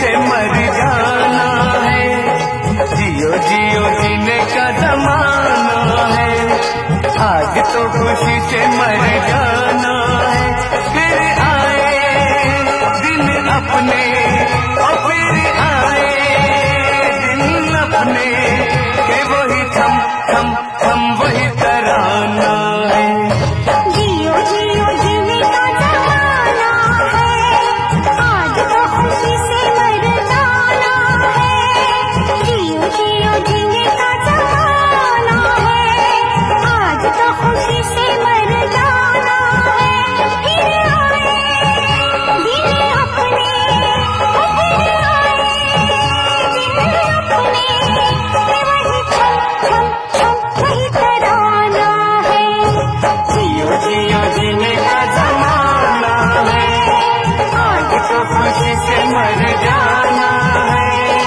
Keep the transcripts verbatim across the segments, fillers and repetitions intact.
से मर जाना है। जियो जियो जीने का जमाना है, आज तो खुशी से मर जाना है। फिर आए दिन अपने और फिर आए दिन अपने, के वही थम थम थम वही तराना है। जियो जियो जीने का जमाना है, आज तो खुशी से मर जाना है। जियो जियो जीने का जमाना है, आज तो खुशी से मर जाना है। फिर आए दिन अपने और फिर आए दिन अपने, के वही थम थम थम वही तराना है। जियो जियो जीने का जमाना है, आज तो खुशी से मर जाना है।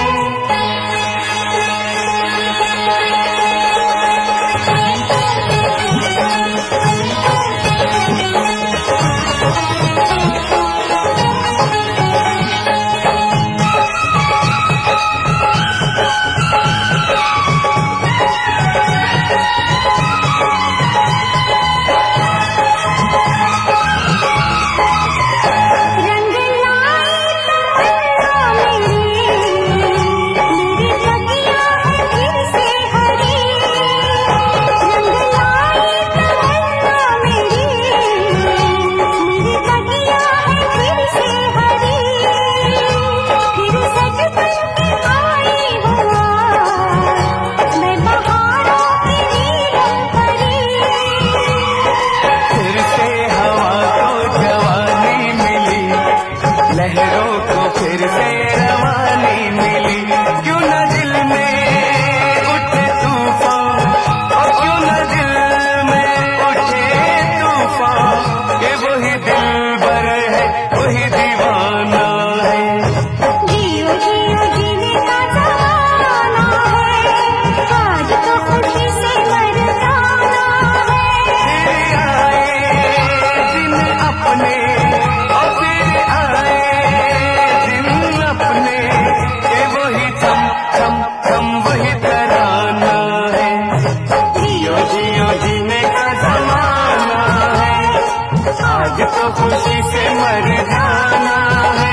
रंग लाई तमन्ना मेरी, मेरी बगिया है फिर से हरी। रंग लाई तमन्ना मेरी, मेरी बगिया है फिर से हरी। फिर सज बन के आई हूँ आज, मैं बहारों की नीलम परी। फिर से हवा को जवानी मिली, लहरों को फिर से रवानी मिली। क्यों न दिल में उठे तूफान, और क्यों न दिल में उठे तूफान, ये वही दिलबर है वही दीवाना है। जियो जियो जीने का जमाना है, आज तो खुशी से मर जाना है। फिर आए दिन अपने और फिर आए दिन अपने, ये वही थम थम थम वही तराना है। जियो जियो जीने का जमाना है, आज तो खुशी से मर जाना है।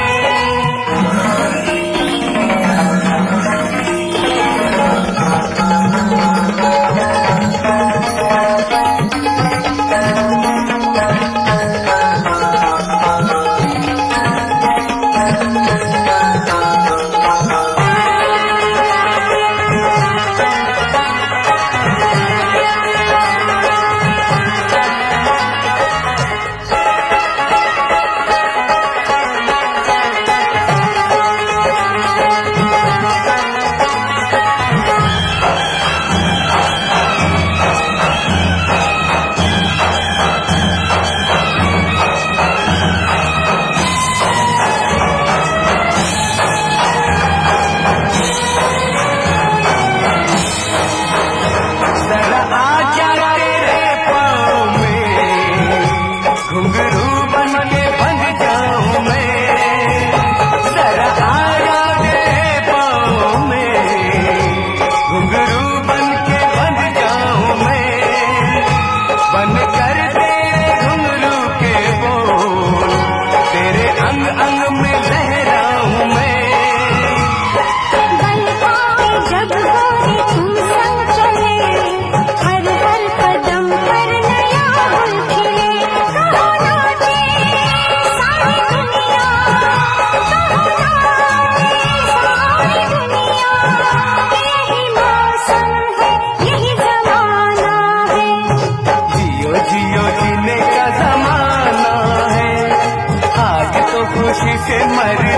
जरा आजा तेरे पाँव में, घुंघरू बन के बंध जाऊं मैं। जरा आजा तेरे पाँव में, घुंघरू बन के बंध जाऊं मैं। बन कर तेरे घुंघरू के बोल, तेरे अंग अंग में लहराऊं मैं। बन पाए जब गोरी तुम संग चले, हर हर कदम पर नया गुल खिले। कहो नाचे सारी दुनिया, कहो नाचे सारी दुनिया, यही मौसम है यही जमाना है। जियो जियो जीने का जमाना है, आज तो खुशी से मर